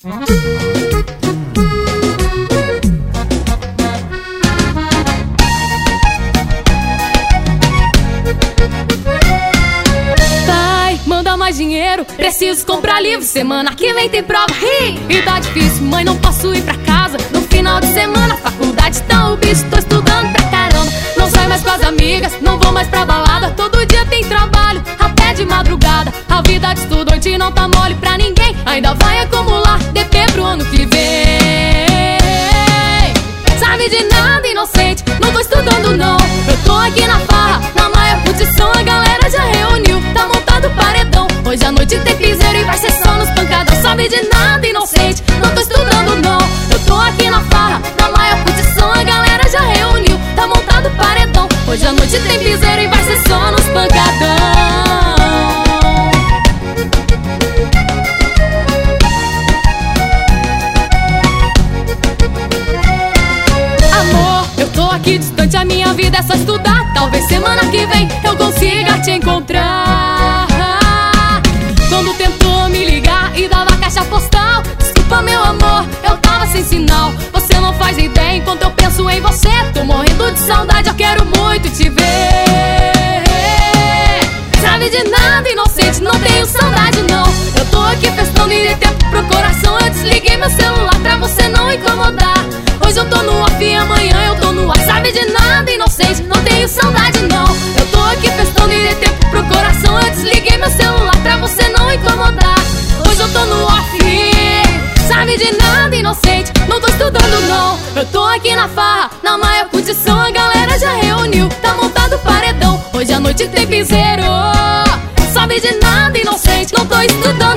Pai, manda mais dinheiro, preciso comprar livro. Semana que vem tem prova, e tá difícil, mãe, não posso ir pra casa no final de semana. Faculdade tá o bicho, tô estudando pra caramba. Não saio mais com as amigas, não vou mais pra balada. Todo dia tem trabalho, até de madrugada. A vida de estudante não tá mole pra ninguém. Ainda vai acumular DP pro ano que vem. Sabe de nada, inocente, não tô estudando não. Eu tô aqui na farra, na maior curtição. A galera já reuniu, tá montado o paredão. Hoje à noite tem piseiro e vai ser só nos pancadão. Sabe de nada, inocente, não tô estudando não. Eu tô aqui na farra, na maior curtição. A galera já reuniu, tá montado o paredão. Hoje à noite tem piseiro e vai ser só nos pancadão. Aqui distante, a minha vida é só estudar. Talvez semana que vem eu consiga te encontrar. Quando tentou me ligar e dava caixa postal, desculpa meu amor, eu tava sem sinal. Você não faz ideia enquanto eu penso em você. Tô morrendo de saudade, eu quero muito te ver. Sabe de nada, inocente, não tenho saudade não. Eu tô aqui festando e dei tempo pro coração. Eu desliguei meu celular pra você não incomodar. Hoje eu tô no off e amanhã eu tô no ar. Sabe de nada, inocente, não tenho saudade não. Eu tô aqui festando e dei tempo pro coração. Eu desliguei meu celular pra você não incomodar. Hoje eu tô no off. Sabe de nada, inocente, não tô estudando não. Eu tô aqui na farra, na maior curtição. A galera já reuniu, tá montado o paredão. Hoje à noite tem piseiro. Sabe de nada, inocente, não tô estudando.